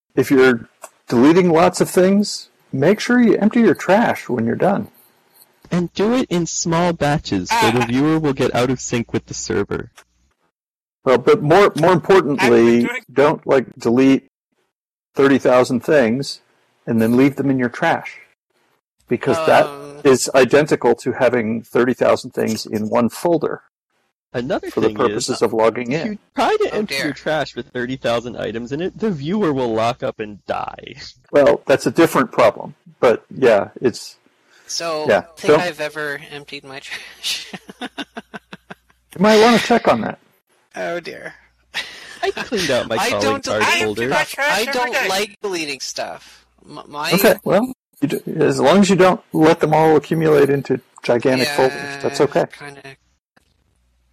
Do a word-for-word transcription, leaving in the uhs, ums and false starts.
if you're deleting lots of things, make sure you empty your trash when you're done. And do it in small batches, so the viewer will get out of sync with the server. Well, but more more importantly, don't like delete thirty thousand things and then leave them in your trash, because um, that is identical to having thirty thousand things in one folder. Another for thing the purposes is, of logging in. If you try to oh, empty dear. your trash with thirty thousand items in it, the viewer will lock up and die. Well, that's a different problem, but yeah, it's. So, yeah, I don't think don't, I've ever emptied my trash. You might want to check on that. Oh dear. I cleaned out my I calling don't card delete folder. my trash I don't like deleting stuff. M- my Okay, well, you do, as long as you don't let them all accumulate into gigantic yeah, folders, that's okay. Kind of